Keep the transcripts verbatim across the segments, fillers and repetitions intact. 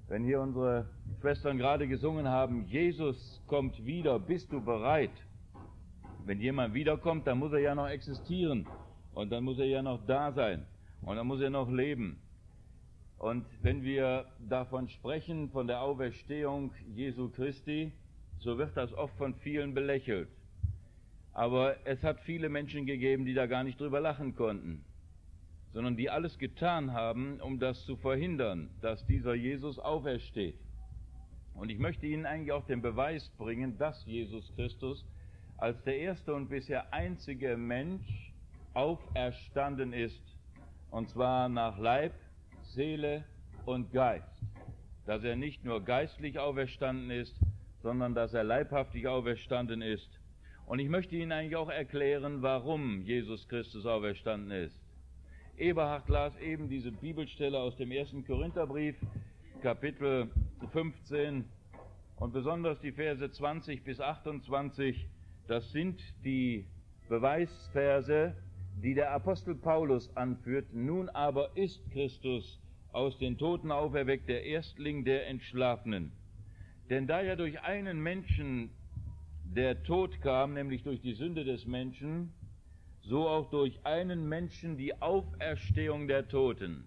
Wenn hier unsere Schwestern gerade gesungen haben, Jesus kommt wieder, bist du bereit? Wenn jemand wiederkommt, dann muss er ja noch existieren und dann muss er ja noch da sein und dann muss er noch leben. Und wenn wir davon sprechen, von der Auferstehung Jesu Christi, so wird das oft von vielen belächelt. Aber es hat viele Menschen gegeben, die da gar nicht drüber lachen konnten, sondern die alles getan haben, um das zu verhindern, dass dieser Jesus aufersteht. Und ich möchte Ihnen eigentlich auch den Beweis bringen, dass Jesus Christus als der erste und bisher einzige Mensch auferstanden ist, und zwar nach Leib, Seele und Geist. Dass er nicht nur geistlich auferstanden ist, sondern dass er leibhaftig auferstanden ist. Und ich möchte Ihnen eigentlich auch erklären, warum Jesus Christus auferstanden ist. Eberhard las eben diese Bibelstelle aus dem ersten Korintherbrief, Kapitel fünfzehn, und besonders die Verse zwanzig bis achtundzwanzig, das sind die Beweisverse, die der Apostel Paulus anführt. Nun aber ist Christus aus den Toten auferweckt, der Erstling der Entschlafenen. Denn da ja durch einen Menschen der Tod kam, nämlich durch die Sünde des Menschen, so auch durch einen Menschen die Auferstehung der Toten.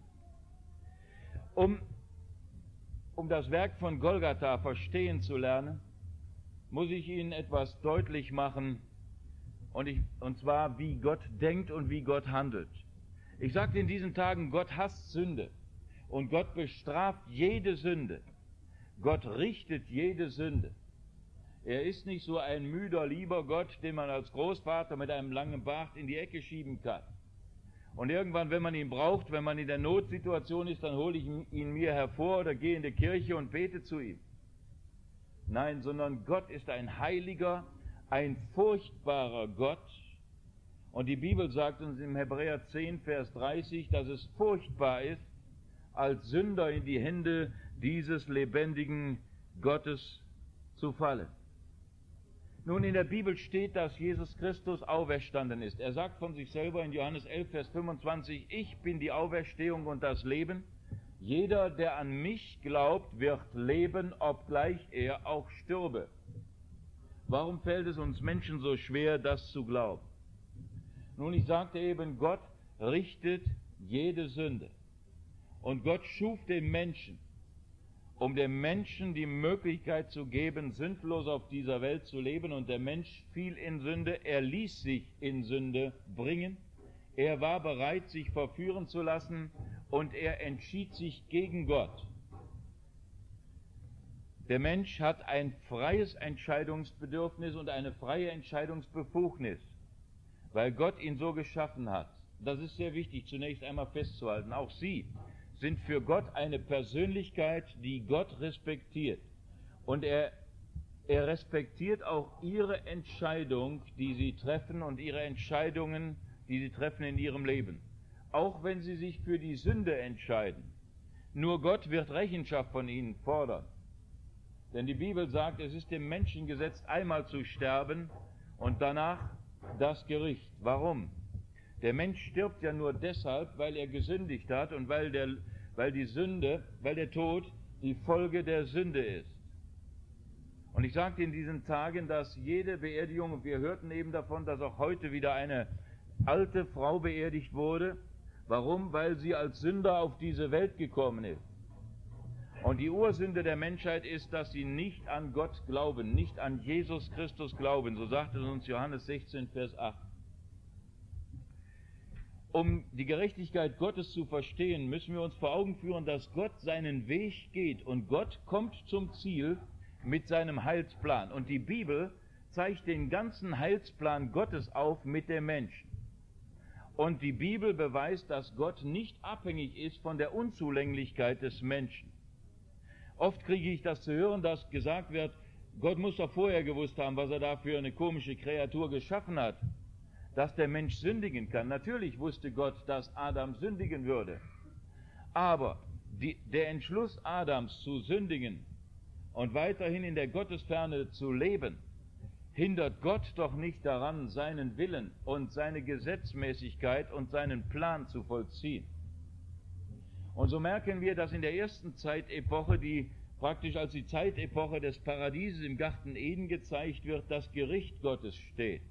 Um, um das Werk von Golgatha verstehen zu lernen, muss ich Ihnen etwas deutlich machen, und, ich, und zwar, wie Gott denkt und wie Gott handelt. Ich sagte in diesen Tagen, Gott hasst Sünde und Gott bestraft jede Sünde. Gott richtet jede Sünde. Er ist nicht so ein müder, lieber Gott, den man als Großvater mit einem langen Bart in die Ecke schieben kann. Und irgendwann, wenn man ihn braucht, wenn man in der Notsituation ist, dann hole ich ihn mir hervor oder gehe in die Kirche und bete zu ihm. Nein, sondern Gott ist ein heiliger, ein furchtbarer Gott. Und die Bibel sagt uns im Hebräer zehn, Vers dreißig, dass es furchtbar ist, als Sünder in die Hände dieses lebendigen Gottes zu fallen. Nun, in der Bibel steht, dass Jesus Christus auferstanden ist. Er sagt von sich selber in Johannes elf, Vers fünfundzwanzig, ich bin die Auferstehung und das Leben. Jeder, der an mich glaubt, wird leben, obgleich er auch stürbe. Warum fällt es uns Menschen so schwer, das zu glauben? Nun, ich sagte eben, Gott richtet jede Sünde. Und Gott schuf den Menschen, um dem Menschen die Möglichkeit zu geben, sündlos auf dieser Welt zu leben. Und der Mensch fiel in Sünde, er ließ sich in Sünde bringen, er war bereit, sich verführen zu lassen und er entschied sich gegen Gott. Der Mensch hat ein freies Entscheidungsbedürfnis und eine freie Entscheidungsbefugnis, weil Gott ihn so geschaffen hat. Das ist sehr wichtig, zunächst einmal festzuhalten. Auch Sie sind für Gott eine Persönlichkeit, die Gott respektiert. Und er, er respektiert auch Ihre Entscheidung, die Sie treffen, und Ihre Entscheidungen, die Sie treffen in Ihrem Leben. Auch wenn Sie sich für die Sünde entscheiden. Nur Gott wird Rechenschaft von Ihnen fordern. Denn die Bibel sagt, es ist dem Menschen gesetzt, einmal zu sterben und danach das Gericht. Warum? Der Mensch stirbt ja nur deshalb, weil er gesündigt hat und weil, der, weil die Sünde, weil der Tod die Folge der Sünde ist. Und ich sagte in diesen Tagen, dass jede Beerdigung, und wir hörten eben davon, dass auch heute wieder eine alte Frau beerdigt wurde. Warum? Weil sie als Sünder auf diese Welt gekommen ist. Und die Ursünde der Menschheit ist, dass sie nicht an Gott glauben, nicht an Jesus Christus glauben. So sagt es uns Johannes sechzehn, Vers acht. Um die Gerechtigkeit Gottes zu verstehen, müssen wir uns vor Augen führen, dass Gott seinen Weg geht und Gott kommt zum Ziel mit seinem Heilsplan. Und die Bibel zeigt den ganzen Heilsplan Gottes auf mit dem Menschen. Und die Bibel beweist, dass Gott nicht abhängig ist von der Unzulänglichkeit des Menschen. Oft kriege ich das zu hören, dass gesagt wird, Gott muss doch vorher gewusst haben, was er da für eine komische Kreatur geschaffen hat, dass der Mensch sündigen kann. Natürlich wusste Gott, dass Adam sündigen würde. Aber die, der Entschluss Adams zu sündigen und weiterhin in der Gottesferne zu leben, hindert Gott doch nicht daran, seinen Willen und seine Gesetzmäßigkeit und seinen Plan zu vollziehen. Und so merken wir, dass in der ersten Zeitepoche, die praktisch als die Zeitepoche des Paradieses im Garten Eden gezeigt wird, das Gericht Gottes steht.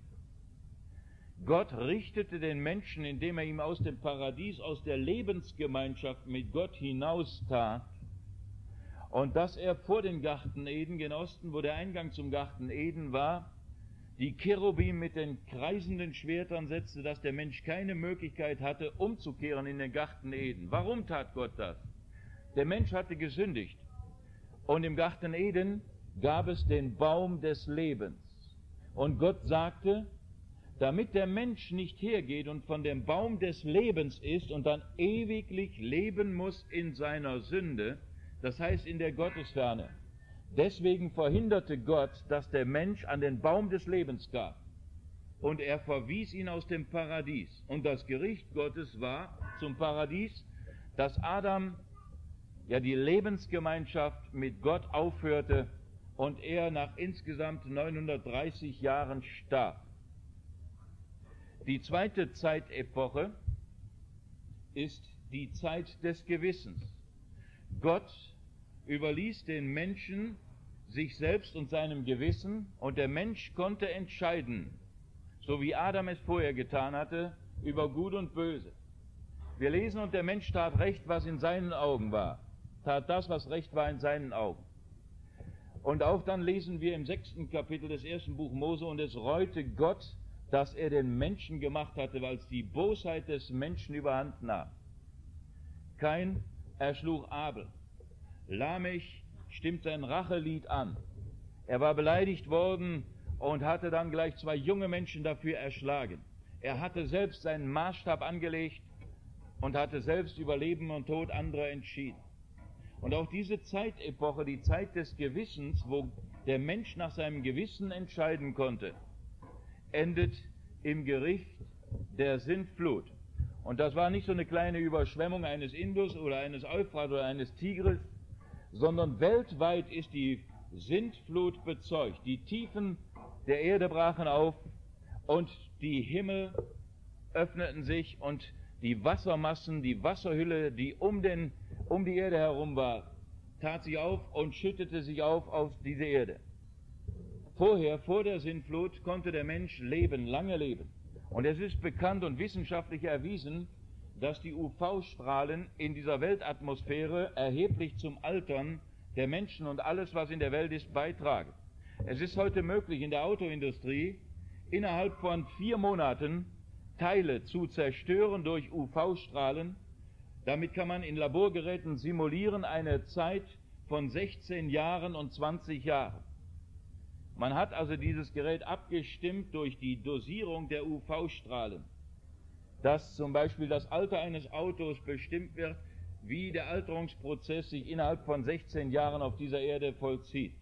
Gott richtete den Menschen, indem er ihm aus dem Paradies, aus der Lebensgemeinschaft mit Gott hinaustat, und dass er vor den Garten Eden gen Osten, wo der Eingang zum Garten Eden war, die Cherubim mit den kreisenden Schwertern setzte, dass der Mensch keine Möglichkeit hatte, umzukehren in den Garten Eden. Warum tat Gott das? Der Mensch hatte gesündigt. Und im Garten Eden gab es den Baum des Lebens. Und Gott sagte, damit der Mensch nicht hergeht und von dem Baum des Lebens isst und dann ewiglich leben muss in seiner Sünde, das heißt in der Gottesferne. Deswegen verhinderte Gott, dass der Mensch an den Baum des Lebens kam. Und er verwies ihn aus dem Paradies. Und das Gericht Gottes war zum Paradies, dass Adam ja die Lebensgemeinschaft mit Gott aufhörte und er nach insgesamt neunhundertdreißig Jahren starb. Die zweite Zeitepoche ist die Zeit des Gewissens. Gott überließ den Menschen sich selbst und seinem Gewissen, und der Mensch konnte entscheiden, so wie Adam es vorher getan hatte, über Gut und Böse. Wir lesen, und der Mensch tat recht, was in seinen Augen war, tat das, was recht war in seinen Augen. Und auch dann lesen wir im sechsten Kapitel des ersten Buch Mose, und es reute Gott, dass er den Menschen gemacht hatte, weil es die Bosheit des Menschen überhand nahm. Kain erschlug Abel. Lamech stimmt sein Rachelied an. Er war beleidigt worden und hatte dann gleich zwei junge Menschen dafür erschlagen. Er hatte selbst seinen Maßstab angelegt und hatte selbst über Leben und Tod anderer entschieden. Und auch diese Zeitepoche, die Zeit des Gewissens, wo der Mensch nach seinem Gewissen entscheiden konnte, endet im Gericht der Sintflut. Und das war nicht so eine kleine Überschwemmung eines Indus oder eines Euphrat oder eines Tigris, sondern weltweit ist die Sintflut bezeugt. Die Tiefen der Erde brachen auf und die Himmel öffneten sich und die Wassermassen, die Wasserhülle, die um, den, um die Erde herum war, tat sich auf und schüttete sich auf auf diese Erde. Vorher, vor der Sintflut, konnte der Mensch leben, lange leben. Und es ist bekannt und wissenschaftlich erwiesen, dass die U V-Strahlen in dieser Weltatmosphäre erheblich zum Altern der Menschen und alles, was in der Welt ist, beitragen. Es ist heute möglich, in der Autoindustrie innerhalb von vier Monaten Teile zu zerstören durch U V-Strahlen. Damit kann man in Laborgeräten simulieren eine Zeit von sechzehn Jahren und zwanzig Jahren. Man hat also dieses Gerät abgestimmt durch die Dosierung der U V-Strahlen, dass zum Beispiel das Alter eines Autos bestimmt wird, wie der Alterungsprozess sich innerhalb von sechzehn Jahren auf dieser Erde vollzieht.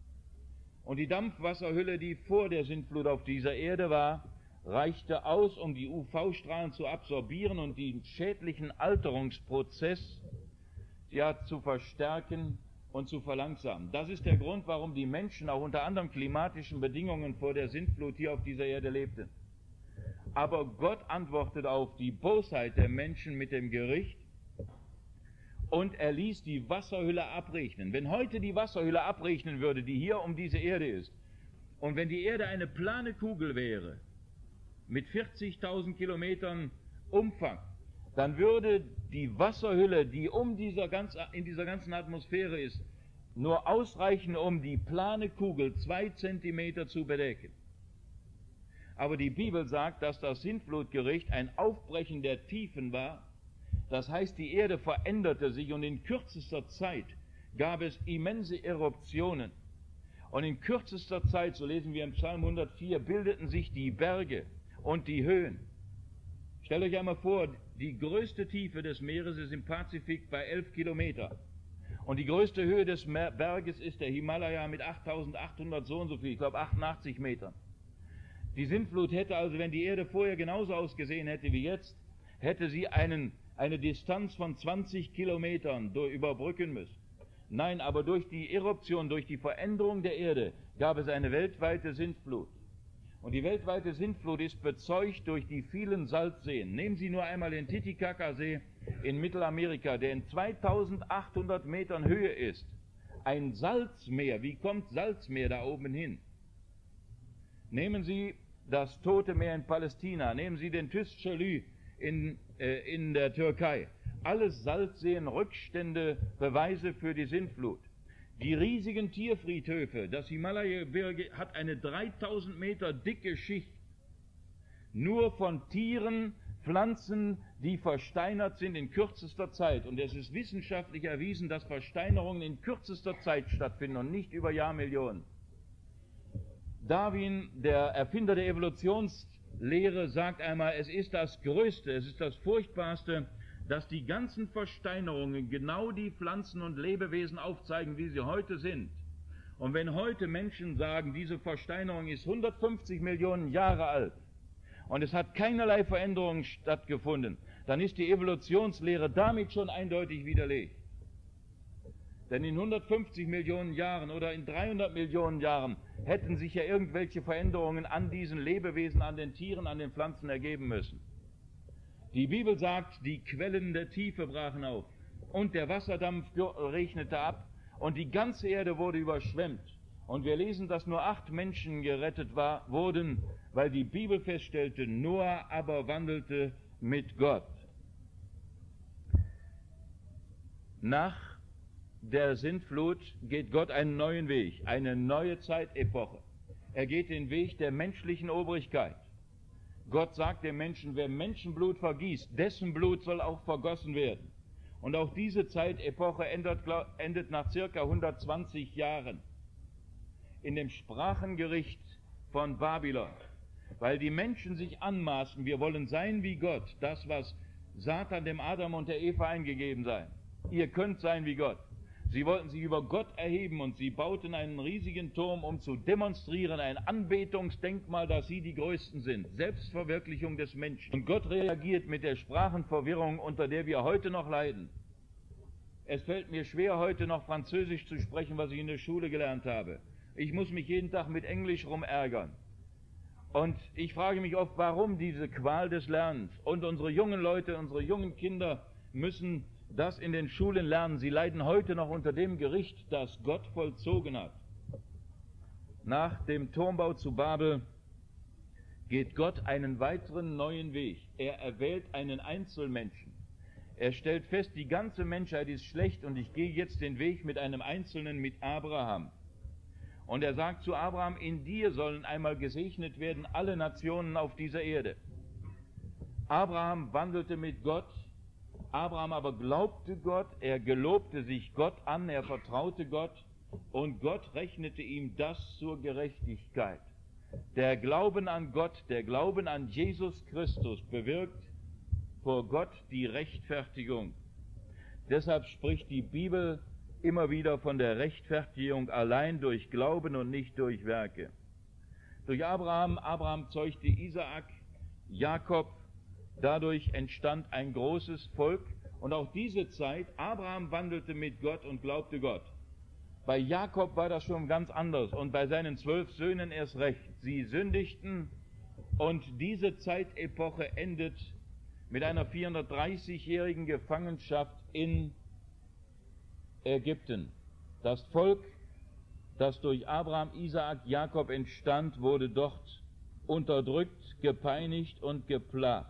Und die Dampfwasserhülle, die vor der Sintflut auf dieser Erde war, reichte aus, um die U V-Strahlen zu absorbieren und den schädlichen Alterungsprozess ja, zu verstärken und zu verlangsamen. Das ist der Grund, warum die Menschen auch unter anderen klimatischen Bedingungen vor der Sintflut hier auf dieser Erde lebten. Aber Gott antwortet auf die Bosheit der Menschen mit dem Gericht und er ließ die Wasserhülle abregnen. Wenn heute die Wasserhülle abregnen würde, die hier um diese Erde ist, und wenn die Erde eine plane Kugel wäre, mit vierzigtausend Kilometern Umfang, dann würde die Wasserhülle, die um dieser ganz, in dieser ganzen Atmosphäre ist, nur ausreichen, um die plane Kugel zwei Zentimeter zu bedecken. Aber die Bibel sagt, dass das Sintflutgericht ein Aufbrechen der Tiefen war. Das heißt, die Erde veränderte sich und in kürzester Zeit gab es immense Eruptionen. Und in kürzester Zeit, so lesen wir im Psalm hundertvier, bildeten sich die Berge und die Höhen. Stellt euch einmal vor, die größte Tiefe des Meeres ist im Pazifik bei elf Kilometer. Und die größte Höhe des Berges ist der Himalaya mit achttausendachthundert so und so viel, ich glaube achtundachtzig Metern. Die Sintflut hätte also, wenn die Erde vorher genauso ausgesehen hätte wie jetzt, hätte sie einen, eine Distanz von zwanzig Kilometern durch, überbrücken müssen. Nein, aber durch die Eruption, durch die Veränderung der Erde gab es eine weltweite Sintflut. Und die weltweite Sintflut ist bezeugt durch die vielen Salzseen. Nehmen Sie nur einmal den Titicacasee in Mittelamerika, der in zweitausendachthundert Metern Höhe ist. Ein Salzmeer. Wie kommt Salzmeer da oben hin? Nehmen Sie das Tote Meer in Palästina, nehmen Sie den Tüst-Chalü in, äh, in der Türkei. Alles Salzseen, Rückstände, Beweise für die Sintflut. Die riesigen Tierfriedhöfe, das Himalaya-Gebirge hat eine dreitausend Meter dicke Schicht, nur von Tieren, Pflanzen, die versteinert sind in kürzester Zeit. Und es ist wissenschaftlich erwiesen, dass Versteinerungen in kürzester Zeit stattfinden und nicht über Jahrmillionen. Darwin, der Erfinder der Evolutionslehre, sagt einmal, es ist das Größte, es ist das Furchtbarste, dass die ganzen Versteinerungen genau die Pflanzen und Lebewesen aufzeigen, wie sie heute sind. Und wenn heute Menschen sagen, diese Versteinerung ist hundertfünfzig Millionen Jahre alt und es hat keinerlei Veränderungen stattgefunden, dann ist die Evolutionslehre damit schon eindeutig widerlegt. Denn in hundertfünfzig Millionen Jahren oder in dreihundert Millionen Jahren hätten sich ja irgendwelche Veränderungen an diesen Lebewesen, an den Tieren, an den Pflanzen ergeben müssen. Die Bibel sagt, die Quellen der Tiefe brachen auf und der Wasserdampf regnete ab und die ganze Erde wurde überschwemmt. Und wir lesen, dass nur acht Menschen gerettet war, wurden, weil die Bibel feststellte, Noah aber wandelte mit Gott. Nach der Sintflut geht Gott einen neuen Weg, eine neue Zeitepoche. Er geht den Weg der menschlichen Obrigkeit. Gott sagt dem Menschen, wer Menschenblut vergießt, dessen Blut soll auch vergossen werden. Und auch diese Zeitepoche endet, endet nach circa hundertzwanzig Jahren in dem Sprachengericht von Babylon. Weil die Menschen sich anmaßen, wir wollen sein wie Gott, das, was Satan dem Adam und der Eva eingegeben sei. Ihr könnt sein wie Gott. Sie wollten sich über Gott erheben und sie bauten einen riesigen Turm, um zu demonstrieren, ein Anbetungsdenkmal, dass sie die Größten sind. Selbstverwirklichung des Menschen. Und Gott reagiert mit der Sprachenverwirrung, unter der wir heute noch leiden. Es fällt mir schwer, heute noch Französisch zu sprechen, was ich in der Schule gelernt habe. Ich muss mich jeden Tag mit Englisch rumärgern. Und ich frage mich oft, warum diese Qual des Lernens? Und unsere jungen Leute, unsere jungen Kinder müssen das in den Schulen lernen. Sie leiden heute noch unter dem Gericht, das Gott vollzogen hat. Nach dem Turmbau zu Babel geht Gott einen weiteren neuen Weg. Er erwählt einen Einzelmenschen. Er stellt fest, die ganze Menschheit ist schlecht und ich gehe jetzt den Weg mit einem Einzelnen, mit Abraham. Und er sagt zu Abraham, in dir sollen einmal gesegnet werden alle Nationen auf dieser Erde. Abraham wandelte mit Gott. Abraham aber glaubte Gott, er gelobte sich Gott an, er vertraute Gott und Gott rechnete ihm das zur Gerechtigkeit. Der Glauben an Gott, der Glauben an Jesus Christus bewirkt vor Gott die Rechtfertigung. Deshalb spricht die Bibel immer wieder von der Rechtfertigung allein durch Glauben und nicht durch Werke. Durch Abraham, Abraham zeugte Isaak, Jakob. Dadurch entstand ein großes Volk und auch diese Zeit, Abraham wandelte mit Gott und glaubte Gott. Bei Jakob war das schon ganz anders und bei seinen zwölf Söhnen erst recht. Sie sündigten und diese Zeitepoche endet mit einer vierhundertdreißigjährigen Gefangenschaft in Ägypten. Das Volk, das durch Abraham, Isaak, Jakob entstand, wurde dort unterdrückt, gepeinigt und geplagt.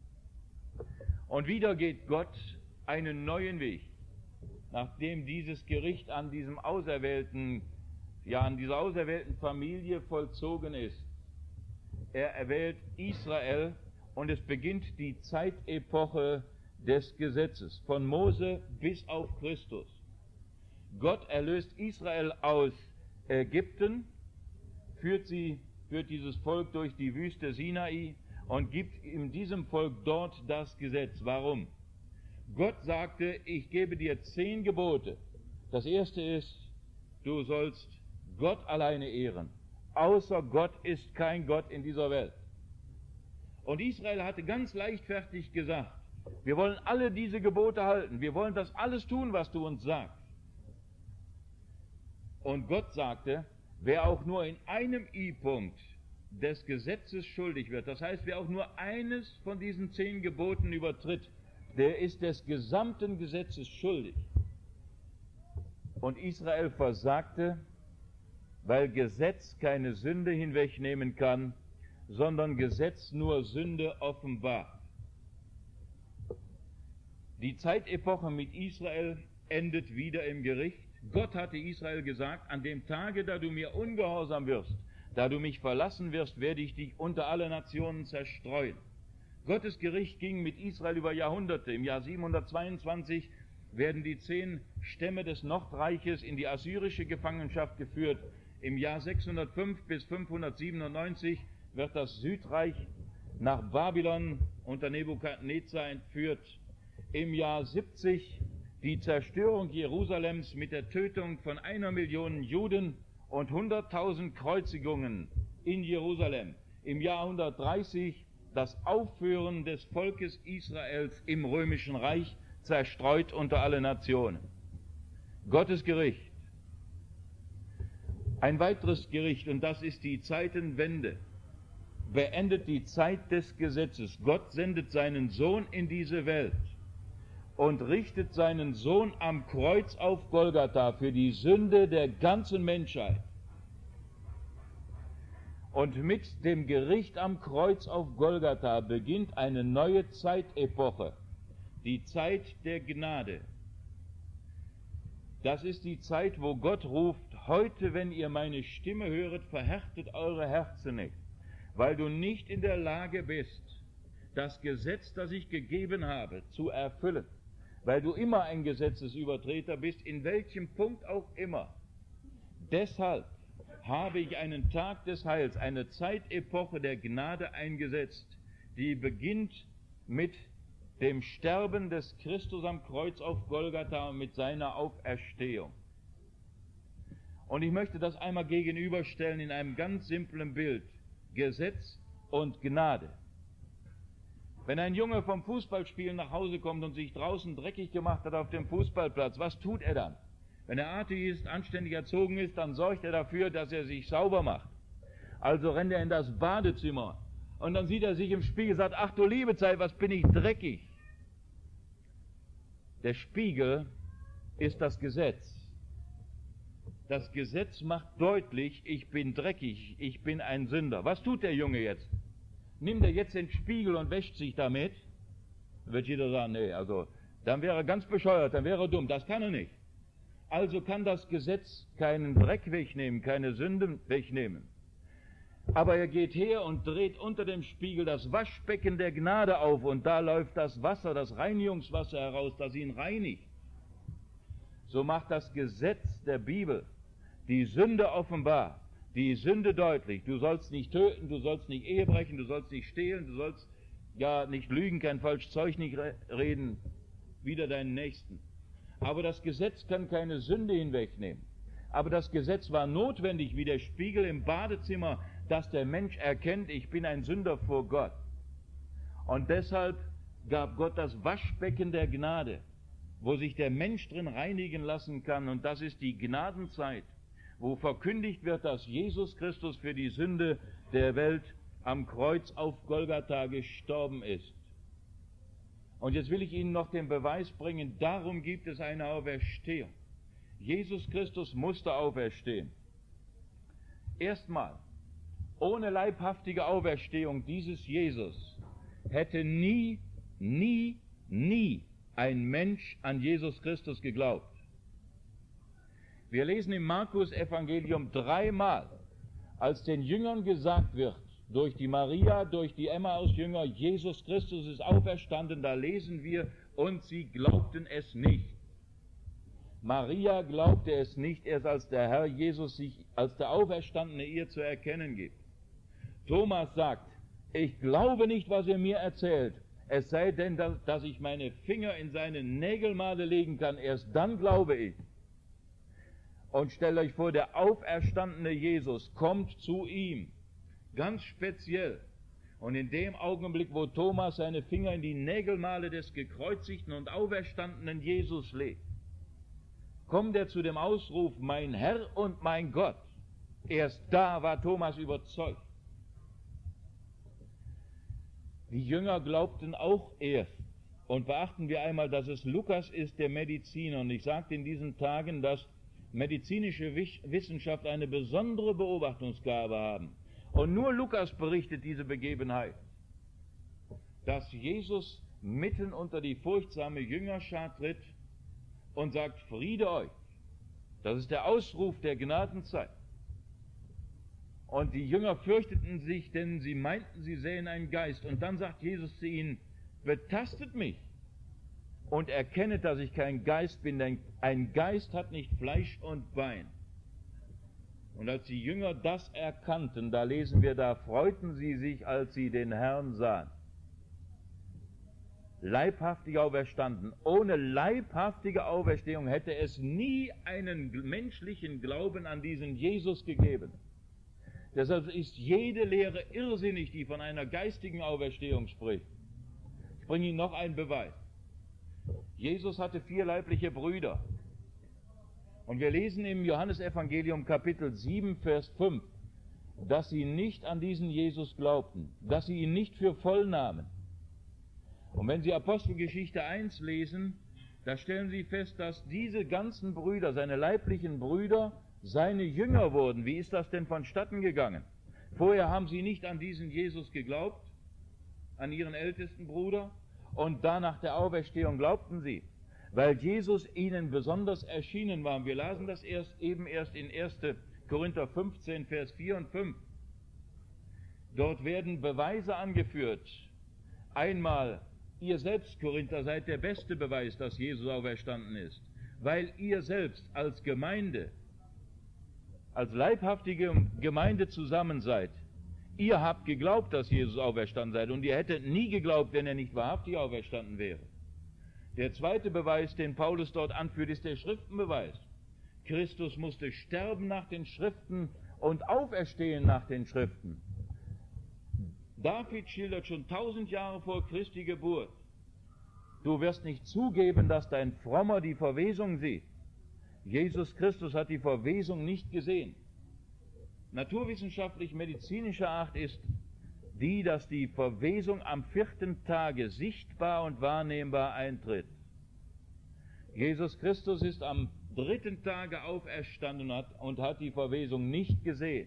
Und wieder geht Gott einen neuen Weg, nachdem dieses Gericht an diesem auserwählten, ja an dieser auserwählten Familie vollzogen ist. Er erwählt Israel und es beginnt die Zeitepoche des Gesetzes, von Mose bis auf Christus. Gott erlöst Israel aus Ägypten, führt sie, führt dieses Volk durch die Wüste Sinai und gibt in diesem Volk dort das Gesetz. Warum? Gott sagte, ich gebe dir zehn Gebote. Das erste ist, du sollst Gott alleine ehren. Außer Gott ist kein Gott in dieser Welt. Und Israel hatte ganz leichtfertig gesagt, wir wollen alle diese Gebote halten, wir wollen das alles tun, was du uns sagst. Und Gott sagte, wer auch nur in einem I-Punkt des Gesetzes schuldig wird, das heißt, wer auch nur eines von diesen zehn Geboten übertritt, der ist des gesamten Gesetzes schuldig. Und Israel versagte, weil Gesetz keine Sünde hinwegnehmen kann, sondern Gesetz nur Sünde offenbart. Die Zeitepoche mit Israel endet wieder im Gericht. Gott hatte Israel gesagt, an dem Tage, da du mir ungehorsam wirst, da du mich verlassen wirst, werde ich dich unter alle Nationen zerstreuen. Gottes Gericht ging mit Israel über Jahrhunderte. Im Jahr siebenhundertzweiundzwanzig werden die zehn Stämme des Nordreiches in die assyrische Gefangenschaft geführt. Im Jahr sechshundertfünf bis fünfhundertsiebenundneunzig wird das Südreich nach Babylon unter Nebukadnezar entführt. Im Jahr siebzig die Zerstörung Jerusalems mit der Tötung von einer Million Juden und hunderttausend Kreuzigungen in Jerusalem. Im Jahr hundertdreißig das Aufführen des Volkes Israels im römischen Reich, zerstreut unter alle Nationen. Gottes Gericht. Ein weiteres Gericht, und das ist die Zeitenwende, beendet die Zeit des Gesetzes. Gott sendet seinen Sohn in diese Welt und richtet seinen Sohn am Kreuz auf Golgatha für die Sünde der ganzen Menschheit. Und mit dem Gericht am Kreuz auf Golgatha beginnt eine neue Zeitepoche, die Zeit der Gnade. Das ist die Zeit, wo Gott ruft, heute, wenn ihr meine Stimme höret, verhärtet eure Herzen nicht, weil du nicht in der Lage bist, das Gesetz, das ich gegeben habe, zu erfüllen, weil du immer ein Gesetzesübertreter bist, in welchem Punkt auch immer. Deshalb habe ich einen Tag des Heils, eine Zeitepoche der Gnade eingesetzt, die beginnt mit dem Sterben des Christus am Kreuz auf Golgatha und mit seiner Auferstehung. Und ich möchte das einmal gegenüberstellen in einem ganz simplen Bild: Gesetz und Gnade. Wenn ein Junge vom Fußballspielen nach Hause kommt und sich draußen dreckig gemacht hat auf dem Fußballplatz, was tut er dann? Wenn er artig ist, anständig erzogen ist, dann sorgt er dafür, dass er sich sauber macht. Also rennt er in das Badezimmer und dann sieht er sich im Spiegel und sagt, ach du liebe Zeit, was bin ich dreckig. Der Spiegel ist das Gesetz. Das Gesetz macht deutlich, ich bin dreckig, ich bin ein Sünder. Was tut der Junge jetzt? Nimmt er jetzt den Spiegel und wäscht sich damit? Dann wird jeder sagen, nee, also, dann wäre er ganz bescheuert, dann wäre er dumm. Das kann er nicht. Also kann das Gesetz keinen Dreck wegnehmen, keine Sünden wegnehmen. Aber er geht her und dreht unter dem Spiegel das Waschbecken der Gnade auf und da läuft das Wasser, das Reinigungswasser heraus, das ihn reinigt. So macht das Gesetz der Bibel die Sünde offenbar, die Sünde deutlich. Du sollst nicht töten, du sollst nicht Ehe brechen, du sollst nicht stehlen, du sollst ja nicht lügen, kein falsches Zeug nicht reden, wider deinen Nächsten. Aber das Gesetz kann keine Sünde hinwegnehmen. Aber das Gesetz war notwendig, wie der Spiegel im Badezimmer, dass der Mensch erkennt, ich bin ein Sünder vor Gott. Und deshalb gab Gott das Waschbecken der Gnade, wo sich der Mensch drin reinigen lassen kann. Und das ist die Gnadenzeit, wo verkündigt wird, dass Jesus Christus für die Sünde der Welt am Kreuz auf Golgatha gestorben ist. Und jetzt will ich Ihnen noch den Beweis bringen, darum gibt es eine Auferstehung. Jesus Christus musste auferstehen. Erstmal, ohne leibhaftige Auferstehung dieses Jesus hätte nie, nie, nie ein Mensch an Jesus Christus geglaubt. Wir lesen im Markus-Evangelium dreimal, als den Jüngern gesagt wird, durch die Maria, durch die Emmaus-Jünger, Jesus Christus ist auferstanden, da lesen wir, und sie glaubten es nicht. Maria glaubte es nicht, erst als der Herr Jesus sich als der Auferstandene ihr zu erkennen gibt. Thomas sagt, ich glaube nicht, was ihr mir erzählt, es sei denn, dass, dass ich meine Finger in seine Nägelmale legen kann, erst dann glaube ich. Und stellt euch vor, der auferstandene Jesus kommt zu ihm, ganz speziell. Und in dem Augenblick, wo Thomas seine Finger in die Nägelmale des gekreuzigten und auferstandenen Jesus legt, kommt er zu dem Ausruf, mein Herr und mein Gott. Erst da war Thomas überzeugt. Die Jünger glaubten auch erst, Und beachten wir einmal, dass es Lukas ist, der Mediziner. Und ich sagte in diesen Tagen, dass medizinische Wissenschaft eine besondere Beobachtungsgabe haben. Und nur Lukas berichtet diese Begebenheit, dass Jesus mitten unter die furchtsame Jüngerschar tritt und sagt, Friede euch. Das ist der Ausruf der Gnadenzeit. Und die Jünger fürchteten sich, denn sie meinten, sie sähen einen Geist. Und dann sagt Jesus zu ihnen, betastet mich und erkennet, dass ich kein Geist bin, denn ein Geist hat nicht Fleisch und Bein. Und als die Jünger das erkannten, da lesen wir, da freuten sie sich, als sie den Herrn sahen. Leibhaftig auferstanden. Ohne leibhaftige Auferstehung hätte es nie einen menschlichen Glauben an diesen Jesus gegeben. Deshalb ist jede Lehre irrsinnig, die von einer geistigen Auferstehung spricht. Ich bringe Ihnen noch einen Beweis. Jesus hatte vier leibliche Brüder. Und wir lesen im Johannesevangelium Kapitel sieben, Vers fünf, dass sie nicht an diesen Jesus glaubten, dass sie ihn nicht für voll nahmen. Und wenn Sie Apostelgeschichte eins lesen, da stellen Sie fest, dass diese ganzen Brüder, seine leiblichen Brüder, seine Jünger wurden. Wie ist das denn vonstatten gegangen? Vorher haben sie nicht an diesen Jesus geglaubt, an ihren ältesten Bruder, und da nach der Auferstehung glaubten sie, weil Jesus ihnen besonders erschienen war. Wir lasen das erst eben erst in erster Korinther fünfzehn, Vers vier und fünf. Dort werden Beweise angeführt. Einmal, ihr selbst, Korinther, seid der beste Beweis, dass Jesus auferstanden ist, weil ihr selbst als Gemeinde, als leibhaftige Gemeinde zusammen seid. Ihr habt geglaubt, dass Jesus auferstanden seid, und ihr hättet nie geglaubt, wenn er nicht wahrhaftig auferstanden wäre. Der zweite Beweis, den Paulus dort anführt, ist der Schriftenbeweis. Christus musste sterben nach den Schriften und auferstehen nach den Schriften. David schildert schon tausend Jahre vor Christi Geburt: Du wirst nicht zugeben, dass dein Frommer die Verwesung sieht. Jesus Christus hat die Verwesung nicht gesehen. Naturwissenschaftlich-medizinischer Art ist die, dass die Verwesung am vierten Tage sichtbar und wahrnehmbar eintritt. Jesus Christus ist am dritten Tage auferstanden und hat die Verwesung nicht gesehen.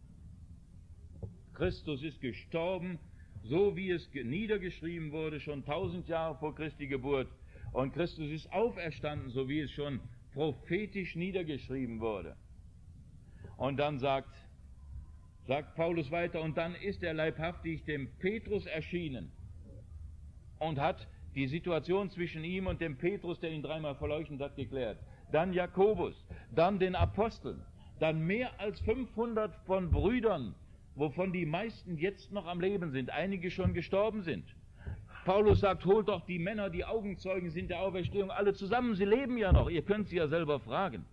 Christus ist gestorben, so wie es niedergeschrieben wurde, schon tausend Jahre vor Christi Geburt. Und Christus ist auferstanden, so wie es schon prophetisch niedergeschrieben wurde. Und dann sagt, sagt Paulus weiter, und dann ist er leibhaftig dem Petrus erschienen und hat die Situation zwischen ihm und dem Petrus, der ihn dreimal verleugnet hat, geklärt. Dann Jakobus, dann den Aposteln, dann mehr als fünfhundert von Brüdern, wovon die meisten jetzt noch am Leben sind, einige schon gestorben sind. Paulus sagt, holt doch die Männer, die Augenzeugen sind der Auferstehung, alle zusammen, sie leben ja noch, ihr könnt sie ja selber fragen.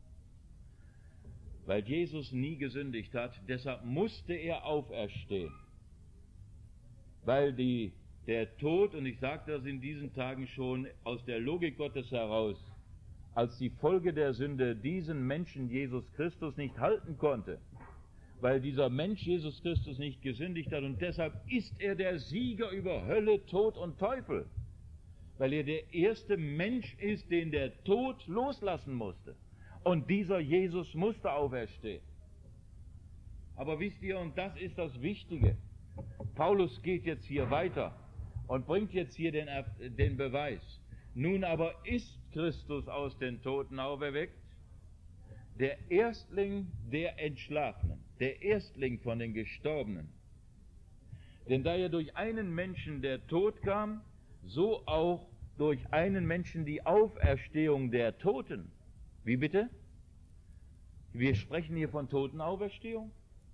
Weil Jesus nie gesündigt hat, deshalb musste er auferstehen. Weil die, der Tod, und ich sage das in diesen Tagen schon aus der Logik Gottes heraus, als die Folge der Sünde diesen Menschen Jesus Christus nicht halten konnte, weil dieser Mensch Jesus Christus nicht gesündigt hat, und deshalb ist er der Sieger über Hölle, Tod und Teufel, weil er der erste Mensch ist, den der Tod loslassen musste. Und dieser Jesus musste auferstehen. Aber wisst ihr, und das ist das Wichtige, Paulus geht jetzt hier weiter und bringt jetzt hier den, den Beweis. Nun aber ist Christus aus den Toten auferweckt, der Erstling der Entschlafenen, der Erstling von den Gestorbenen. Denn da ja durch einen Menschen der Tod kam, so auch durch einen Menschen die Auferstehung der Toten. Wie bitte? Wir sprechen hier von Totenauferstehung.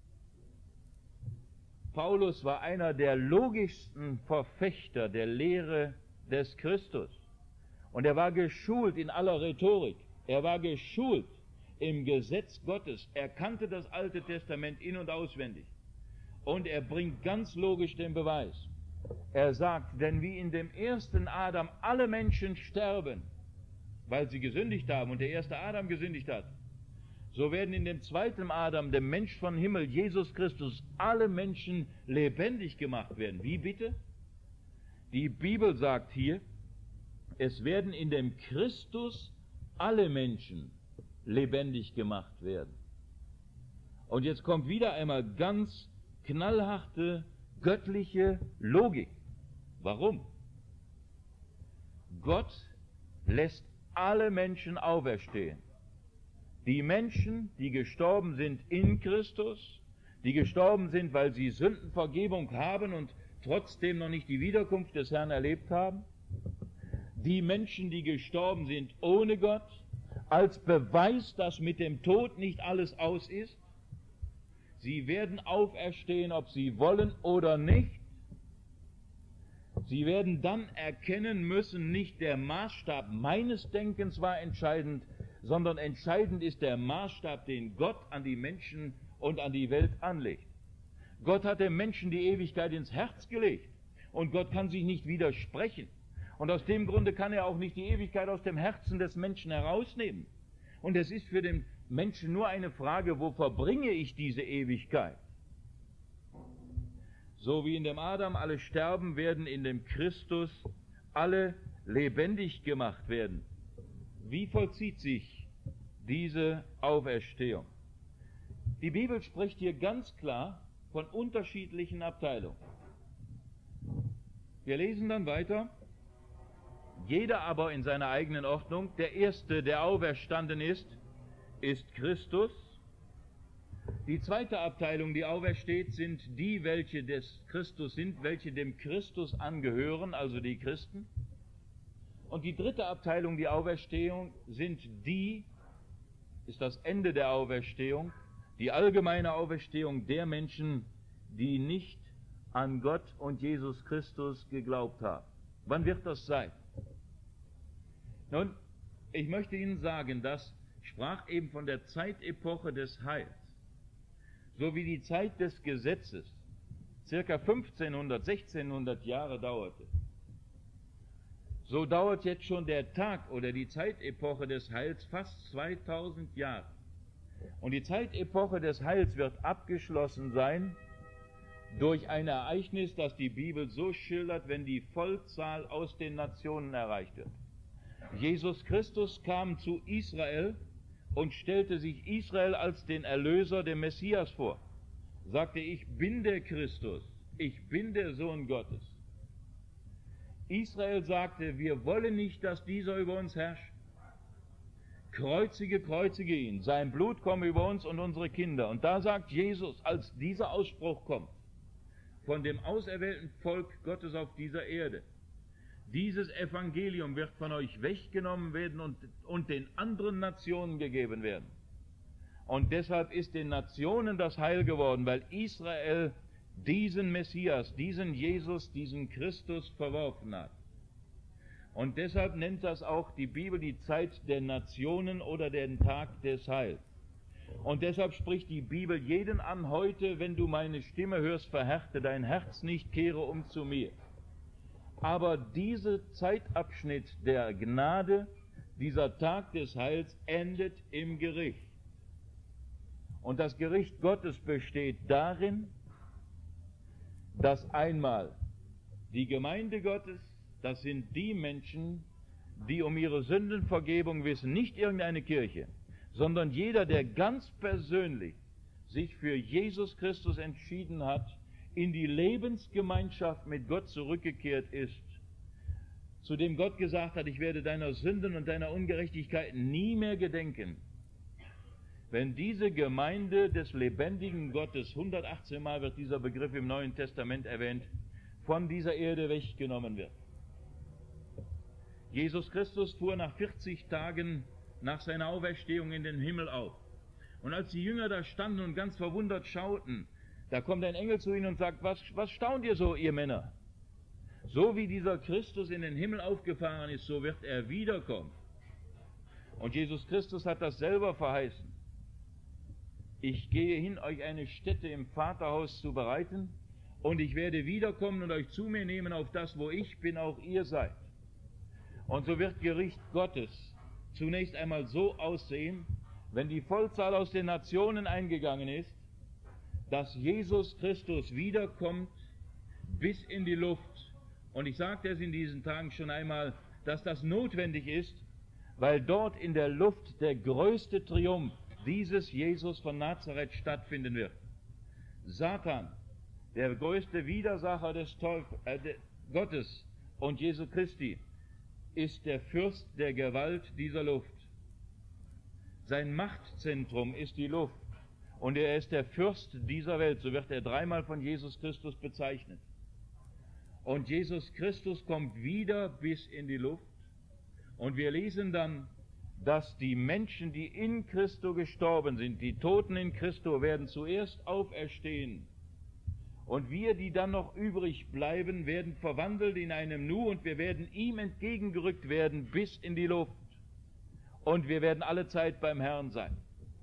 Paulus war einer der logischsten Verfechter der Lehre des Christus. Und er war geschult in aller Rhetorik. Er war geschult im Gesetz Gottes. Er kannte das Alte Testament in- und auswendig. Und er bringt ganz logisch den Beweis. Er sagt, denn wie in dem ersten Adam alle Menschen sterben, weil sie gesündigt haben und der erste Adam gesündigt hat, so werden in dem zweiten Adam, dem Mensch von Himmel, Jesus Christus, alle Menschen lebendig gemacht werden. Wie bitte? Die Bibel sagt hier, es werden in dem Christus alle Menschen lebendig gemacht werden. Und jetzt kommt wieder einmal ganz knallharte, göttliche Logik. Warum? Gott lässt alle Menschen auferstehen. Die Menschen, die gestorben sind in Christus, die gestorben sind, weil sie Sündenvergebung haben und trotzdem noch nicht die Wiederkunft des Herrn erlebt haben. Die Menschen, die gestorben sind ohne Gott, als Beweis, dass mit dem Tod nicht alles aus ist. Sie werden auferstehen, ob sie wollen oder nicht. Sie werden dann erkennen müssen, nicht der Maßstab meines Denkens war entscheidend, sondern entscheidend ist der Maßstab, den Gott an die Menschen und an die Welt anlegt. Gott hat dem Menschen die Ewigkeit ins Herz gelegt und Gott kann sich nicht widersprechen. Und aus dem Grunde kann er auch nicht die Ewigkeit aus dem Herzen des Menschen herausnehmen. Und es ist für den Menschen nur eine Frage, wo verbringe ich diese Ewigkeit? So wie in dem Adam alle sterben, werden in dem Christus alle lebendig gemacht werden. Wie vollzieht sich diese Auferstehung? Die Bibel spricht hier ganz klar von unterschiedlichen Abteilungen. Wir lesen dann weiter. Jeder aber in seiner eigenen Ordnung. Der Erste, der auferstanden ist, ist Christus. Die zweite Abteilung, die aufersteht, sind die, welche des Christus sind, welche dem Christus angehören, also die Christen. Und die dritte Abteilung, die Auferstehung, sind die, ist das Ende der Auferstehung, die allgemeine Auferstehung der Menschen, die nicht an Gott und Jesus Christus geglaubt haben. Wann wird das sein? Nun, ich möchte Ihnen sagen, das sprach eben von der Zeitepoche des Heils. So wie die Zeit des Gesetzes circa fünfzehnhundert, sechzehnhundert Jahre dauerte, so dauert jetzt schon der Tag oder die Zeitepoche des Heils fast zweitausend Jahre. Und die Zeitepoche des Heils wird abgeschlossen sein durch ein Ereignis, das die Bibel so schildert, wenn die Vollzahl aus den Nationen erreicht wird. Jesus Christus kam zu Israel und stellte sich Israel als den Erlöser, den Messias vor. Sagte, ich bin der Christus, ich bin der Sohn Gottes. Israel sagte, wir wollen nicht, dass dieser über uns herrscht. Kreuzige, kreuzige ihn, sein Blut komme über uns und unsere Kinder. Und da sagt Jesus, als dieser Ausspruch kommt, von dem auserwählten Volk Gottes auf dieser Erde, dieses Evangelium wird von euch weggenommen werden und, und den anderen Nationen gegeben werden. Und deshalb ist den Nationen das Heil geworden, weil Israel diesen Messias, diesen Jesus, diesen Christus verworfen hat. Und deshalb nennt das auch die Bibel die Zeit der Nationen oder den Tag des Heils. Und deshalb spricht die Bibel jeden an, heute, wenn du meine Stimme hörst, verhärte dein Herz nicht, kehre um zu mir. Aber dieser Zeitabschnitt der Gnade, dieser Tag des Heils endet im Gericht. Und das Gericht Gottes besteht darin, dass einmal die Gemeinde Gottes, das sind die Menschen, die um ihre Sündenvergebung wissen, nicht irgendeine Kirche, sondern jeder, der ganz persönlich sich für Jesus Christus entschieden hat, in die Lebensgemeinschaft mit Gott zurückgekehrt ist, zu dem Gott gesagt hat, ich werde deiner Sünden und deiner Ungerechtigkeit nie mehr gedenken. Wenn diese Gemeinde des lebendigen Gottes, hundertachtzehn Mal wird dieser Begriff im Neuen Testament erwähnt, von dieser Erde weggenommen wird. Jesus Christus fuhr nach vierzig Tagen nach seiner Auferstehung in den Himmel auf. Und als die Jünger da standen und ganz verwundert schauten, da kommt ein Engel zu ihnen und sagt, was, was staunt ihr so, ihr Männer? So wie dieser Christus in den Himmel aufgefahren ist, so wird er wiederkommen. Und Jesus Christus hat das selber verheißen. Ich gehe hin, euch eine Stätte im Vaterhaus zu bereiten, und ich werde wiederkommen und euch zu mir nehmen, auf das, wo ich bin, auch ihr seid. Und so wird Gericht Gottes zunächst einmal so aussehen, wenn die Vollzahl aus den Nationen eingegangen ist, dass Jesus Christus wiederkommt bis in die Luft. Und ich sagte es in diesen Tagen schon einmal, dass das notwendig ist, weil dort in der Luft der größte Triumph dieses Jesus von Nazareth stattfinden wird. Satan, der größte Widersacher des Teufels, äh, de, Gottes und Jesu Christi, ist der Fürst der Gewalt dieser Luft. Sein Machtzentrum ist die Luft und er ist der Fürst dieser Welt, so wird er dreimal von Jesus Christus bezeichnet. Und Jesus Christus kommt wieder bis in die Luft und wir lesen dann, dass die Menschen, die in Christo gestorben sind, die Toten in Christo, werden zuerst auferstehen. Und wir, die dann noch übrig bleiben, werden verwandelt in einem Nu und wir werden ihm entgegengerückt werden bis in die Luft. Und wir werden alle Zeit beim Herrn sein.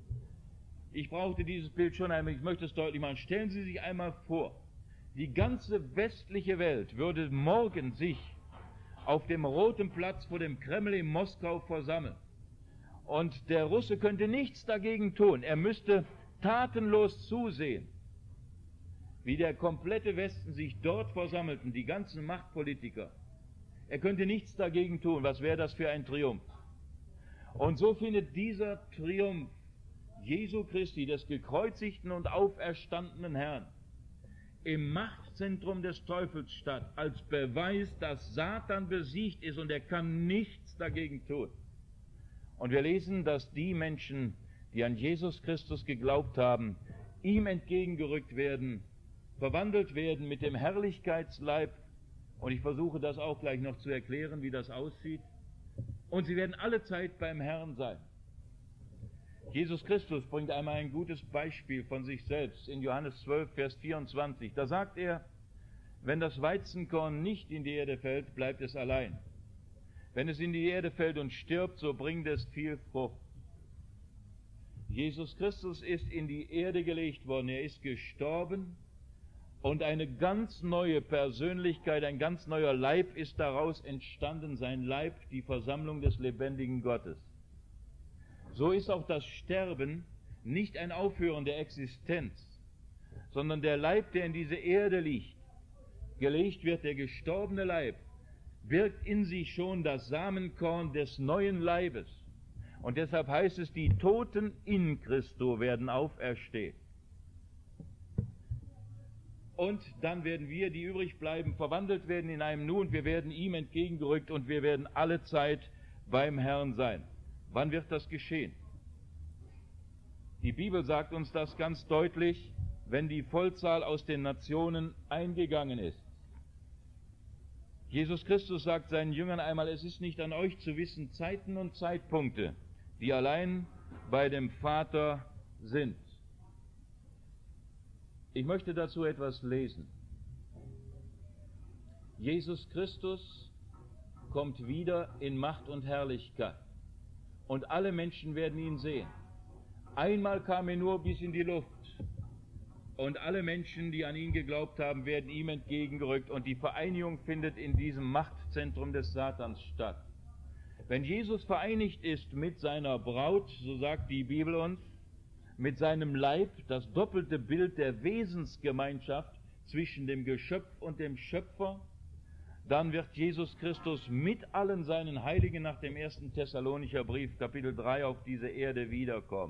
Ich brauchte dieses Bild schon einmal, ich möchte es deutlich machen. Stellen Sie sich einmal vor, die ganze westliche Welt würde morgen sich auf dem Roten Platz vor dem Kreml in Moskau versammeln. Und der Russe könnte nichts dagegen tun. Er müsste tatenlos zusehen, wie der komplette Westen sich dort versammelten, die ganzen Machtpolitiker. Er könnte nichts dagegen tun. Was wäre das für ein Triumph? Und so findet dieser Triumph Jesu Christi, des gekreuzigten und auferstandenen Herrn, im Machtzentrum des Teufels statt, als Beweis, dass Satan besiegt ist und er kann nichts dagegen tun. Und wir lesen, dass die Menschen, die an Jesus Christus geglaubt haben, ihm entgegengerückt werden, verwandelt werden mit dem Herrlichkeitsleib. Und ich versuche das auch gleich noch zu erklären, wie das aussieht. Und sie werden alle Zeit beim Herrn sein. Jesus Christus bringt einmal ein gutes Beispiel von sich selbst in Johannes zwölf, Vers vierundzwanzig. Da sagt er, wenn das Weizenkorn nicht in die Erde fällt, bleibt es allein. Wenn es in die Erde fällt und stirbt, so bringt es viel Frucht. Jesus Christus ist in die Erde gelegt worden, er ist gestorben und eine ganz neue Persönlichkeit, ein ganz neuer Leib ist daraus entstanden, sein Leib, die Versammlung des lebendigen Gottes. So ist auch das Sterben nicht ein Aufhören der Existenz, sondern der Leib, der in diese Erde liegt, gelegt wird, der gestorbene Leib, birgt in sich schon das Samenkorn des neuen Leibes. Und deshalb heißt es, die Toten in Christo werden auferstehen. Und dann werden wir, die übrig bleiben, verwandelt werden in einem Nu und wir werden ihm entgegengerückt und wir werden alle Zeit beim Herrn sein. Wann wird das geschehen? Die Bibel sagt uns das ganz deutlich, wenn die Vollzahl aus den Nationen eingegangen ist. Jesus Christus sagt seinen Jüngern einmal, es ist nicht an euch zu wissen Zeiten und Zeitpunkte, die allein bei dem Vater sind. Ich möchte dazu etwas lesen. Jesus Christus kommt wieder in Macht und Herrlichkeit und alle Menschen werden ihn sehen. Einmal kam er nur bis in die Luft. Und alle Menschen, die an ihn geglaubt haben, werden ihm entgegengerückt und die Vereinigung findet in diesem Machtzentrum des Satans statt. Wenn Jesus vereinigt ist mit seiner Braut, so sagt die Bibel uns, mit seinem Leib, das doppelte Bild der Wesensgemeinschaft zwischen dem Geschöpf und dem Schöpfer, dann wird Jesus Christus mit allen seinen Heiligen nach dem ersten Thessalonicher Brief, Kapitel drei, auf diese Erde wiederkommen.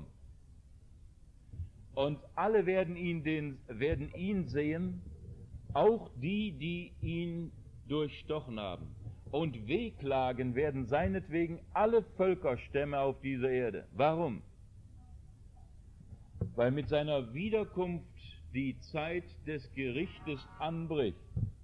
Und alle werden ihn, den, werden ihn sehen, auch die, die ihn durchstochen haben. Und wehklagen werden seinetwegen alle Völkerstämme auf dieser Erde. Warum? Weil mit seiner Wiederkunft die Zeit des Gerichtes anbricht.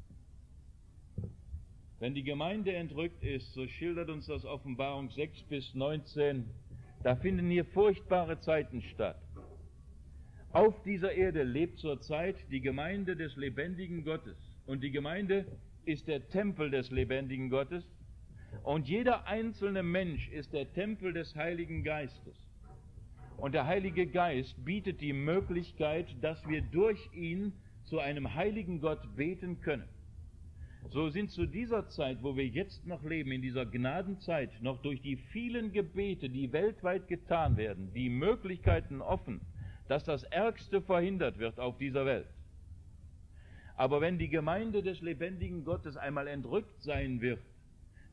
Wenn die Gemeinde entrückt ist, so schildert uns das Offenbarung sechs bis neunzehn, da finden hier furchtbare Zeiten statt. Auf dieser Erde lebt zurzeit die Gemeinde des lebendigen Gottes. Und die Gemeinde ist der Tempel des lebendigen Gottes. Und jeder einzelne Mensch ist der Tempel des Heiligen Geistes. Und der Heilige Geist bietet die Möglichkeit, dass wir durch ihn zu einem heiligen Gott beten können. So sind zu dieser Zeit, wo wir jetzt noch leben, in dieser Gnadenzeit, noch durch die vielen Gebete, die weltweit getan werden, die Möglichkeiten offen, dass das Ärgste verhindert wird auf dieser Welt. Aber wenn die Gemeinde des lebendigen Gottes einmal entrückt sein wird,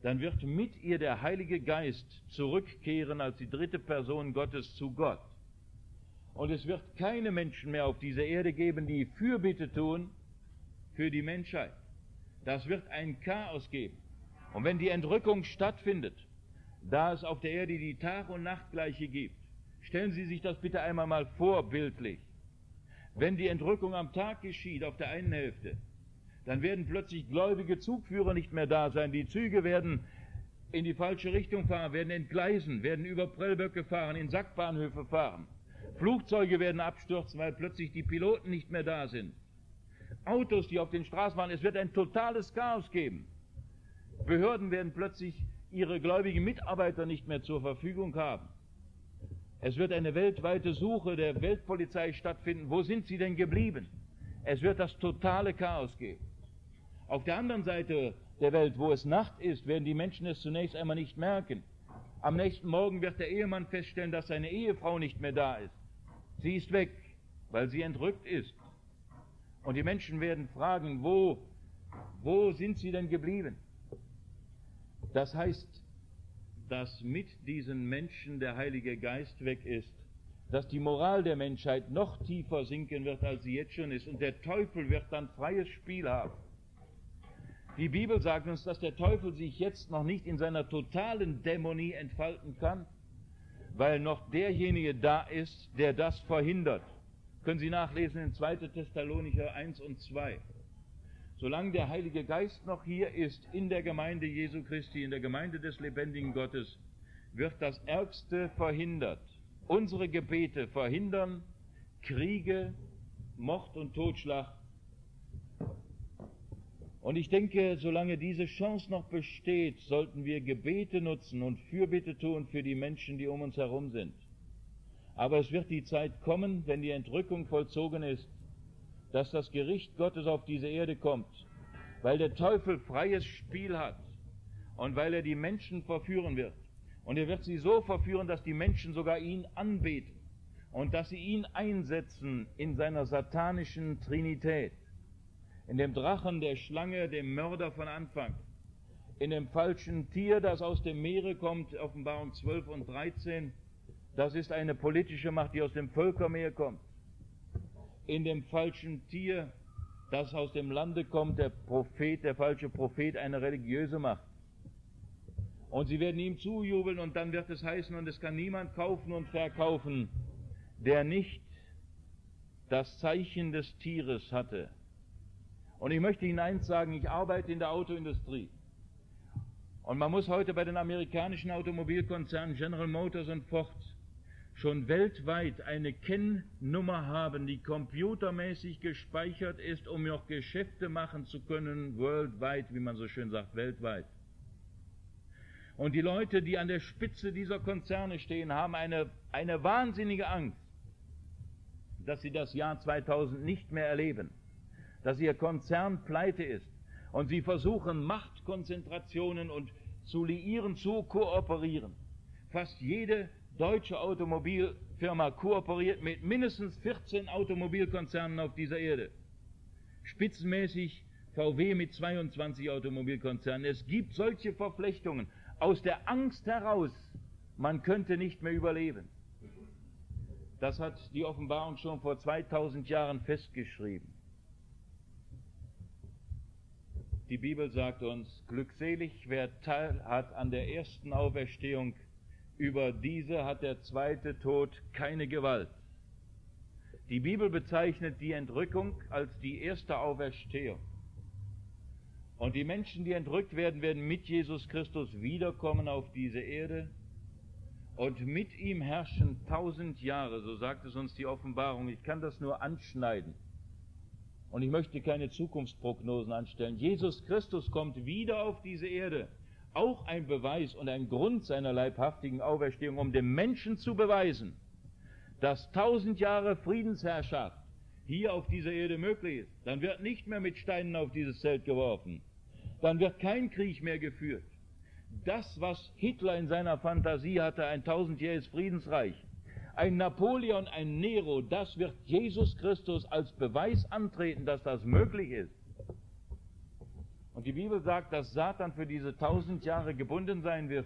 dann wird mit ihr der Heilige Geist zurückkehren als die dritte Person Gottes zu Gott. Und es wird keine Menschen mehr auf dieser Erde geben, die Fürbitte tun für die Menschheit. Das wird ein Chaos geben. Und wenn die Entrückung stattfindet, da es auf der Erde die Tag- und Nachtgleiche gibt, stellen Sie sich das bitte einmal mal vor, bildlich. Wenn die Entrückung am Tag geschieht, auf der einen Hälfte, dann werden plötzlich gläubige Zugführer nicht mehr da sein. Die Züge werden in die falsche Richtung fahren, werden entgleisen, werden über Prellböcke fahren, in Sackbahnhöfe fahren. Flugzeuge werden abstürzen, weil plötzlich die Piloten nicht mehr da sind. Autos, die auf den Straßen fahren, es wird ein totales Chaos geben. Behörden werden plötzlich ihre gläubigen Mitarbeiter nicht mehr zur Verfügung haben. Es wird eine weltweite Suche der Weltpolizei stattfinden. Wo sind sie denn geblieben? Es wird das totale Chaos geben. Auf der anderen Seite der Welt, wo es Nacht ist, werden die Menschen es zunächst einmal nicht merken. Am nächsten Morgen wird der Ehemann feststellen, dass seine Ehefrau nicht mehr da ist. Sie ist weg, weil sie entrückt ist. Und die Menschen werden fragen, wo, wo sind sie denn geblieben? Das heißt, dass mit diesen Menschen der Heilige Geist weg ist, dass die Moral der Menschheit noch tiefer sinken wird, als sie jetzt schon ist, und der Teufel wird dann freies Spiel haben. Die Bibel sagt uns, dass der Teufel sich jetzt noch nicht in seiner totalen Dämonie entfalten kann, weil noch derjenige da ist, der das verhindert. Können Sie nachlesen in zweiter Thessalonicher eins und zwei. Solange der Heilige Geist noch hier ist, in der Gemeinde Jesu Christi, in der Gemeinde des lebendigen Gottes, wird das Ärgste verhindert. Unsere Gebete verhindern Kriege, Mord und Totschlag. Und ich denke, solange diese Chance noch besteht, sollten wir Gebete nutzen und Fürbitte tun für die Menschen, die um uns herum sind. Aber es wird die Zeit kommen, wenn die Entrückung vollzogen ist, dass das Gericht Gottes auf diese Erde kommt, weil der Teufel freies Spiel hat und weil er die Menschen verführen wird. Und er wird sie so verführen, dass die Menschen sogar ihn anbeten und dass sie ihn einsetzen in seiner satanischen Trinität, in dem Drachen, der Schlange, dem Mörder von Anfang, in dem falschen Tier, das aus dem Meere kommt, Offenbarung zwölf und dreizehn, das ist eine politische Macht, die aus dem Völkermeer kommt, in dem falschen Tier, das aus dem Lande kommt, der Prophet, der falsche Prophet, eine religiöse Macht. Und sie werden ihm zujubeln und dann wird es heißen, und es kann niemand kaufen und verkaufen, der nicht das Zeichen des Tieres hatte. Und ich möchte Ihnen eins sagen, ich arbeite in der Autoindustrie. Und man muss heute bei den amerikanischen Automobilkonzernen General Motors und Ford schon weltweit eine Kennnummer haben, die computermäßig gespeichert ist, um noch Geschäfte machen zu können, worldwide, wie man so schön sagt, weltweit. Und die Leute, die an der Spitze dieser Konzerne stehen, haben eine, eine wahnsinnige Angst, dass sie das Jahr zweitausend nicht mehr erleben, dass ihr Konzern pleite ist. Und sie versuchen, Machtkonzentrationen und zu liieren, zu kooperieren. Fast jede deutsche Automobilfirma kooperiert mit mindestens vierzehn Automobilkonzernen auf dieser Erde. Spitzenmäßig V W mit zweiundzwanzig Automobilkonzernen. Es gibt solche Verflechtungen. Aus der Angst heraus, man könnte nicht mehr überleben. Das hat die Offenbarung schon vor zweitausend Jahren festgeschrieben. Die Bibel sagt uns, glückselig, wer Teil hat an der ersten Auferstehung, über diese hat der zweite Tod keine Gewalt. Die Bibel bezeichnet die Entrückung als die erste Auferstehung. Und die Menschen, die entrückt werden, werden mit Jesus Christus wiederkommen auf diese Erde und mit ihm herrschen tausend Jahre, so sagt es uns die Offenbarung. Ich kann das nur anschneiden. Und ich möchte keine Zukunftsprognosen anstellen. Jesus Christus kommt wieder auf diese Erde. Auch ein Beweis und ein Grund seiner leibhaftigen Auferstehung, um dem Menschen zu beweisen, dass tausend Jahre Friedensherrschaft hier auf dieser Erde möglich ist. Dann wird nicht mehr mit Steinen auf dieses Zelt geworfen. Dann wird kein Krieg mehr geführt. Das, was Hitler in seiner Fantasie hatte, ein tausendjähriges Friedensreich, ein Napoleon, ein Nero, das wird Jesus Christus als Beweis antreten, dass das möglich ist. Und die Bibel sagt, dass Satan für diese tausend Jahre gebunden sein wird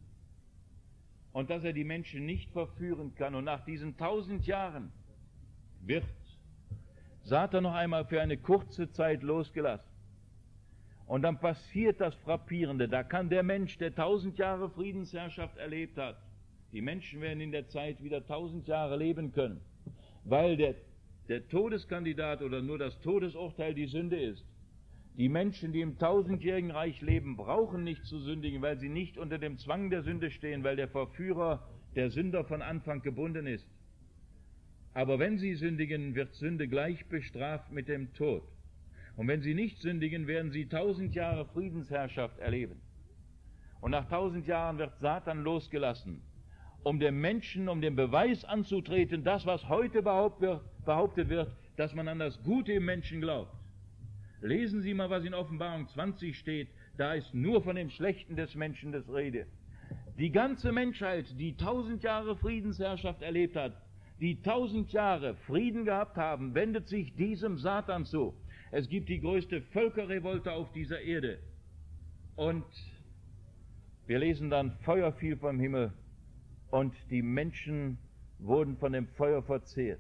und dass er die Menschen nicht verführen kann. Und nach diesen tausend Jahren wird Satan noch einmal für eine kurze Zeit losgelassen. Und dann passiert das Frappierende. Da kann der Mensch, der tausend Jahre Friedensherrschaft erlebt hat, die Menschen werden in der Zeit wieder tausend Jahre leben können, weil der, der Todeskandidat oder nur das Todesurteil die Sünde ist. Die Menschen, die im tausendjährigen Reich leben, brauchen nicht zu sündigen, weil sie nicht unter dem Zwang der Sünde stehen, weil der Verführer, der Sünder von Anfang gebunden ist. Aber wenn sie sündigen, wird Sünde gleich bestraft mit dem Tod. Und wenn sie nicht sündigen, werden sie tausend Jahre Friedensherrschaft erleben. Und nach tausend Jahren wird Satan losgelassen, um dem Menschen, um den Beweis anzutreten, das, was heute behauptet wird, dass man an das Gute im Menschen glaubt. Lesen Sie mal, was in Offenbarung zwanzig steht, da ist nur von dem Schlechten des Menschen das Rede. Die ganze Menschheit, die tausend Jahre Friedensherrschaft erlebt hat, die tausend Jahre Frieden gehabt haben, wendet sich diesem Satan zu. Es gibt die größte Völkerrevolte auf dieser Erde. Und wir lesen dann, Feuer fiel vom Himmel und die Menschen wurden von dem Feuer verzehrt.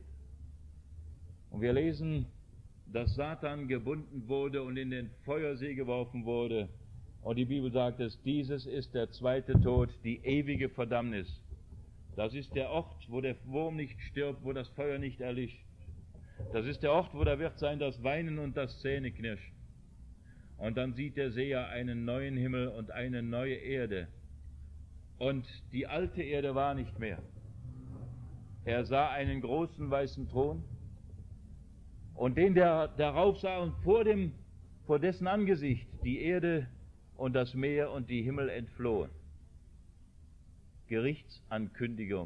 Und wir lesen, dass Satan gebunden wurde und in den Feuersee geworfen wurde. Und die Bibel sagt es, dieses ist der zweite Tod, die ewige Verdammnis. Das ist der Ort, wo der Wurm nicht stirbt, wo das Feuer nicht erlischt. Das ist der Ort, wo da wird sein das Weinen und das Zähneknirschen. Und dann sieht der Seher einen neuen Himmel und eine neue Erde. Und die alte Erde war nicht mehr. Er sah einen großen weißen Thron. Und den, der darauf sah und vor, dem, vor dessen Angesicht die Erde und das Meer und die Himmel entflohen. Gerichtsankündigung.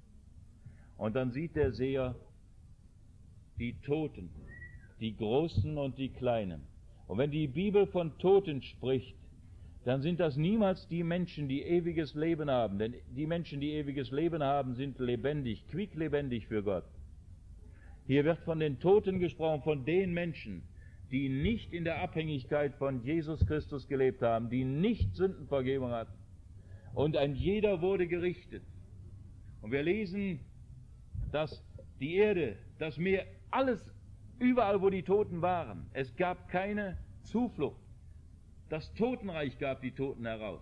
Und dann sieht der Seher die Toten, die Großen und die Kleinen. Und wenn die Bibel von Toten spricht, dann sind das niemals die Menschen, die ewiges Leben haben. Denn die Menschen, die ewiges Leben haben, sind lebendig, quicklebendig für Gott. Hier wird von den Toten gesprochen, von den Menschen, die nicht in der Abhängigkeit von Jesus Christus gelebt haben, die nicht Sündenvergebung hatten. Und ein jeder wurde gerichtet. Und wir lesen, dass die Erde, das Meer, alles, überall wo die Toten waren, es gab keine Zuflucht. Das Totenreich gab die Toten heraus.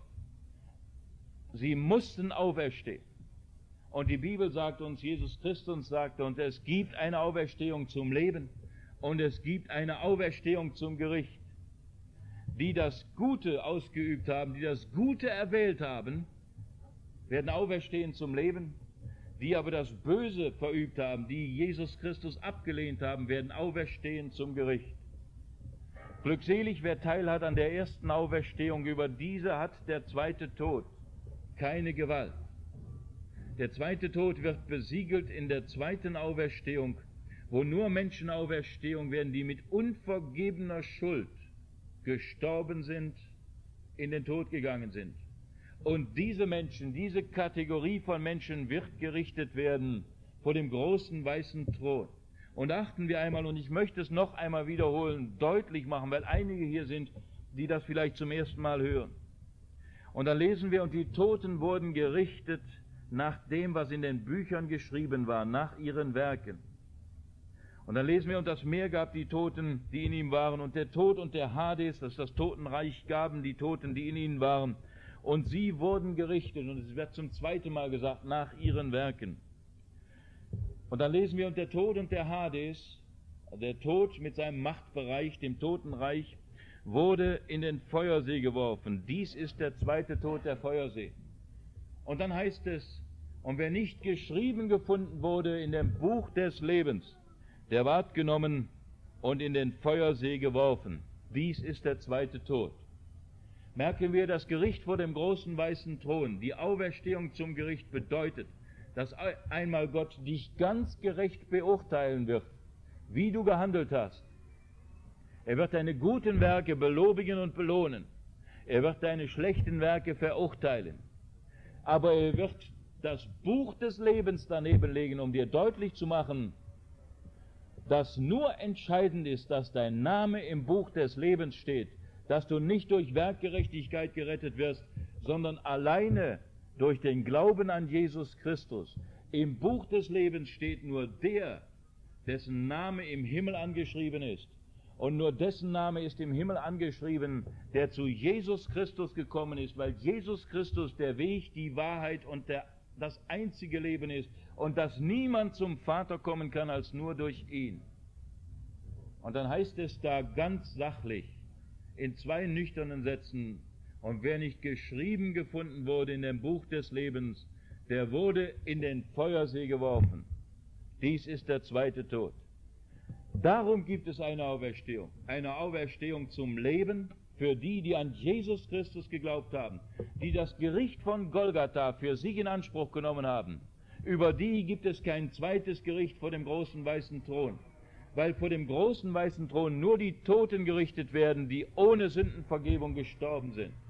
Sie mussten auferstehen. Und die Bibel sagt uns, Jesus Christus sagt uns, es gibt eine Auferstehung zum Leben und es gibt eine Auferstehung zum Gericht. Die das Gute ausgeübt haben, die das Gute erwählt haben, werden auferstehen zum Leben. Die aber das Böse verübt haben, die Jesus Christus abgelehnt haben, werden auferstehen zum Gericht. Glückselig, wer Teil hat an der ersten Auferstehung, über diese hat der zweite Tod keine Gewalt. Der zweite Tod wird besiegelt in der zweiten Auferstehung, wo nur Menschen Auferstehung werden, die mit unvergebener Schuld gestorben sind, in den Tod gegangen sind. Und diese Menschen, diese Kategorie von Menschen wird gerichtet werden vor dem großen weißen Thron. Und achten wir einmal, und ich möchte es noch einmal wiederholen, deutlich machen, weil einige hier sind, die das vielleicht zum ersten Mal hören. Und dann lesen wir, und die Toten wurden gerichtet nach dem, was in den Büchern geschrieben war, nach ihren Werken. Und dann lesen wir, und das Meer gab die Toten, die in ihm waren, und der Tod und der Hades, das ist das Totenreich, gaben die Toten, die in ihnen waren. Und sie wurden gerichtet, und es wird zum zweiten Mal gesagt, nach ihren Werken. Und dann lesen wir, und der Tod und der Hades, der Tod mit seinem Machtbereich, dem Totenreich, wurde in den Feuersee geworfen. Dies ist der zweite Tod, der Feuersee. Und dann heißt es, und wer nicht geschrieben gefunden wurde in dem Buch des Lebens, der ward genommen und in den Feuersee geworfen. Dies ist der zweite Tod. Merken wir, das Gericht vor dem großen weißen Thron, die Auferstehung zum Gericht bedeutet, dass einmal Gott dich ganz gerecht beurteilen wird, wie du gehandelt hast. Er wird deine guten Werke belobigen und belohnen. Er wird deine schlechten Werke verurteilen. Aber er wird das Buch des Lebens daneben legen, um dir deutlich zu machen, dass nur entscheidend ist, dass dein Name im Buch des Lebens steht, dass du nicht durch Werkgerechtigkeit gerettet wirst, sondern alleine durch den Glauben an Jesus Christus. Im Buch des Lebens steht nur der, dessen Name im Himmel angeschrieben ist. Und nur dessen Name ist im Himmel angeschrieben, der zu Jesus Christus gekommen ist, weil Jesus Christus der Weg, die Wahrheit und der, das einzige Leben ist und dass niemand zum Vater kommen kann als nur durch ihn. Und dann heißt es da ganz sachlich, in zwei nüchternen Sätzen, und wer nicht geschrieben gefunden wurde in dem Buch des Lebens, der wurde in den Feuersee geworfen. Dies ist der zweite Tod. Darum gibt es eine Auferstehung, eine Auferstehung zum Leben für die, die an Jesus Christus geglaubt haben, die das Gericht von Golgatha für sich in Anspruch genommen haben. Über die gibt es kein zweites Gericht vor dem großen weißen Thron, weil vor dem großen weißen Thron nur die Toten gerichtet werden, die ohne Sündenvergebung gestorben sind.